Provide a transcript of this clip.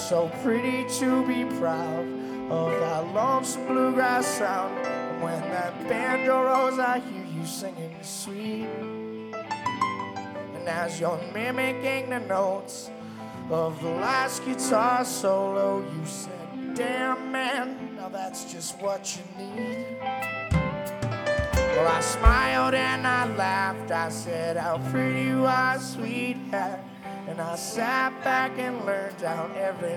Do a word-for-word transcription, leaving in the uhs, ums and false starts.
so pretty to be proud of that lonesome bluegrass sound. And when that banjo rolls, I hear you singing sweet. And as you're mimicking the notes of the last guitar solo, you said, damn man, now that's just what you need. Well, I smiled and I laughed. I said, how pretty you are, sweetheart. And I sat back and learned down every